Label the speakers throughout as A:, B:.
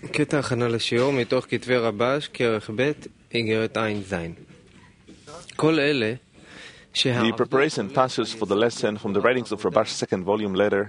A: קטע הכנה לשיעור מתוך כתבי רבש, כרך ב', איגרת עין זין. כל אלה
B: The preparation passages for the lesson from the writings of Rabash, second volume, letter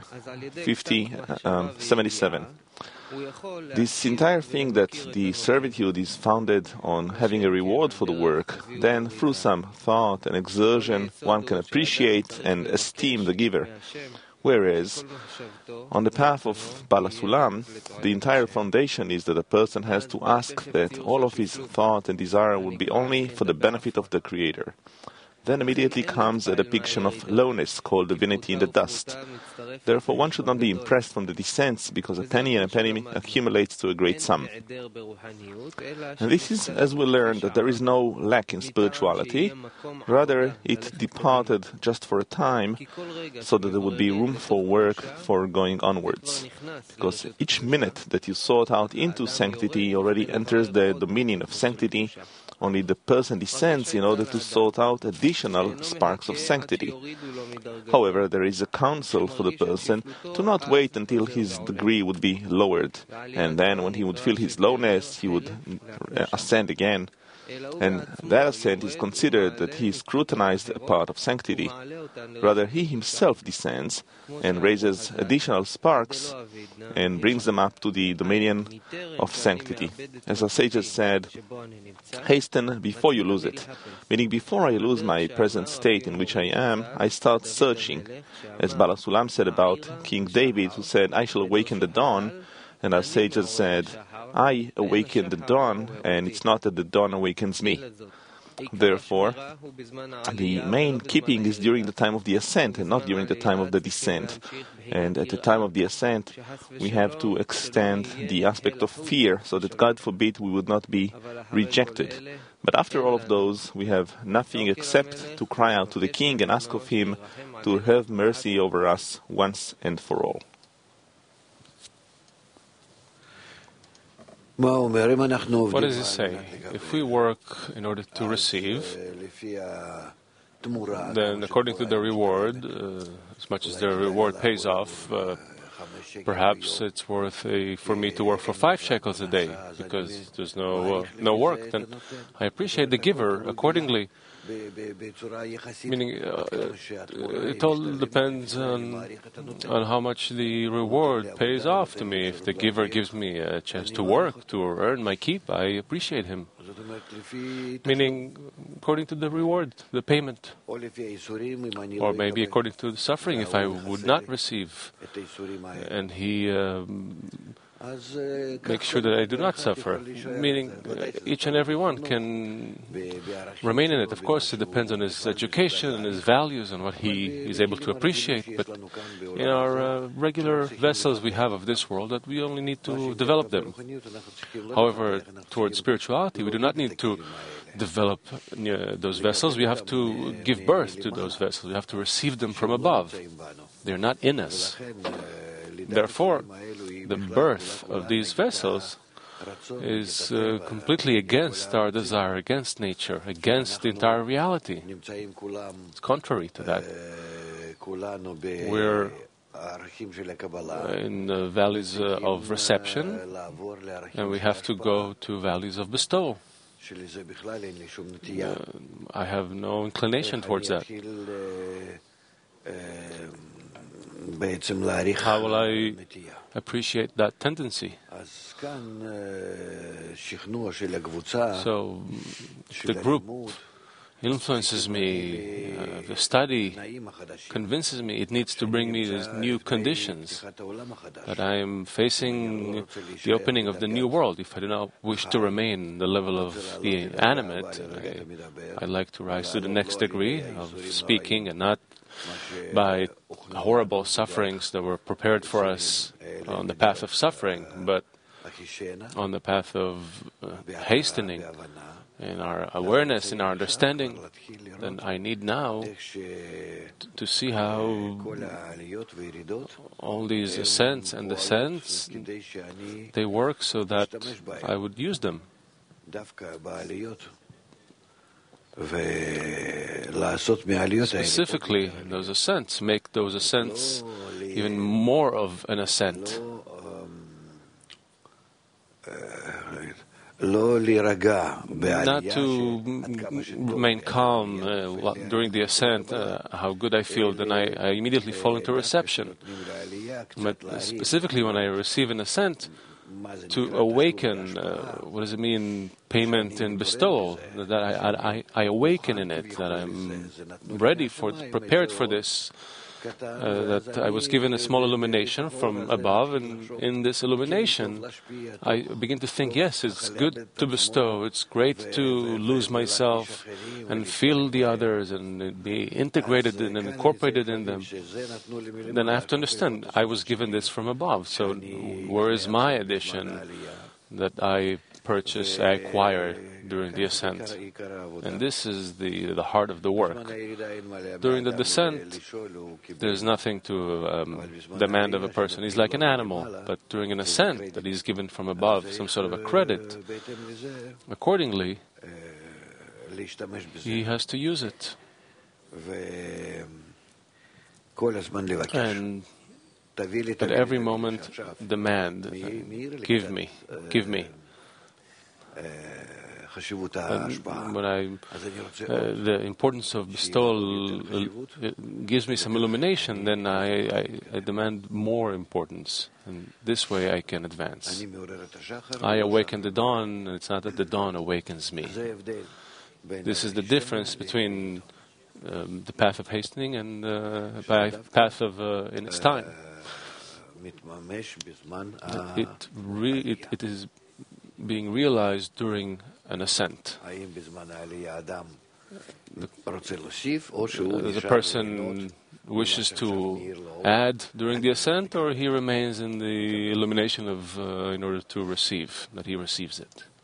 B: 5077. This entire thing that the servitude is founded on having a reward for the work, then through some thought and exertion one can appreciate and esteem the giver. Whereas, on the path of Bala Sulam, the entire foundation is that a person has to ask that all of his thought and desire will be only for the benefit of the Creator. Then immediately comes a depiction of lowness called divinity in the dust. Therefore, one should not be impressed from the descents, because a penny and a penny accumulates to a great sum. And this is, as we learned, that there is no lack in spirituality. Rather, it departed just for a time, so that there would be room for work for going onwards. Because each minute that you sought out into sanctity already enters the dominion of sanctity. Only the person descends in order to sort out additional sparks of sanctity. However, there is a counsel for the person to not wait until his degree would be lowered, and then when he would feel his lowness, he would ascend again. And that ascent is considered that he scrutinized a part of sanctity. Rather, he himself descends and raises additional sparks and brings them up to the dominion of sanctity. As our sages said, hasten before you lose it. Meaning, before I lose my present state in which I am, I start searching. As Bala Sulam said about King David, who said, I shall awaken the dawn. And our sages said, I awaken the dawn, and it's not that the dawn awakens me. Therefore, the main keeping is during the time of the ascent and not during the time of the descent. And at the time of the ascent, we have to extend the aspect of fear so that, God forbid, we would not be rejected. But after all of those, we have nothing except to cry out to the King and ask of Him to have mercy over us once and for all.
C: What does it say? If we work in order to receive, then according to the reward, as much as the reward pays off, perhaps it's worth for me to work for 5 shekels a day, because there's no work. Then I appreciate the giver accordingly. Meaning, it all depends on how much the reward pays off to me. If the giver gives me a chance to work, to earn my keep, I appreciate him. Meaning, according to the reward, the payment. Or maybe according to the suffering, if I would not receive. And he make sure that I do not suffer, meaning each and every one can remain in it. Of course, it depends on his education and his values and what he is able to appreciate, but in our regular vessels we have of this world, that we only need to develop them. However, towards spirituality, we do not need to develop those vessels. We have to give birth to those vessels. We have to receive them from above. They're not in us. Therefore, the birth of these vessels is completely against our desire, against nature, against the entire reality. It's contrary to that. We're in the valleys of reception, and we have to go to valleys of bestowal. I have no inclination towards that. How will I appreciate that tendency? So, the group influences me, the study convinces me it needs to bring me these new conditions, that I am facing the opening of the new world. If I do not wish to remain the level of the animate, I'd like to rise to the next degree of speaking, and not by horrible sufferings that were prepared for us on the path of suffering, but on the path of hastening in our awareness, in our understanding. Then I need now to see how all these ascents and descents, they work so that I would use them. Specifically, those ascents, make those ascents even more of an ascent. not to remain calm during the ascent, how good I feel, then I immediately fall into reception. But specifically when I receive an ascent, to awaken, what does it mean, payment and bestowal, that I awaken in it, that I'm ready for, prepared for this, that I was given a small illumination from above, and in this illumination I begin to think, yes, it's good to bestow, it's great to lose myself and feel the others and be integrated and incorporated in them. Then I have to understand, I was given this from above, so where is my addition that I purchase, I acquire during the ascent? And this is the heart of the work. During the descent, there's nothing to demand of a person. He's like an animal. But during an ascent that he's given from above, some sort of a credit, accordingly, he has to use it. And at every moment demand, give me. When the importance of bestowal gives me some illumination, then I demand more importance, and this way I can advance. I awaken the dawn, and it's not that the dawn awakens me. This is the difference between the path of hastening and the path of in its time. It is being realized during an ascent. The person wishes to add during the ascent, or he remains in the illumination of in order to receive, that he receives it.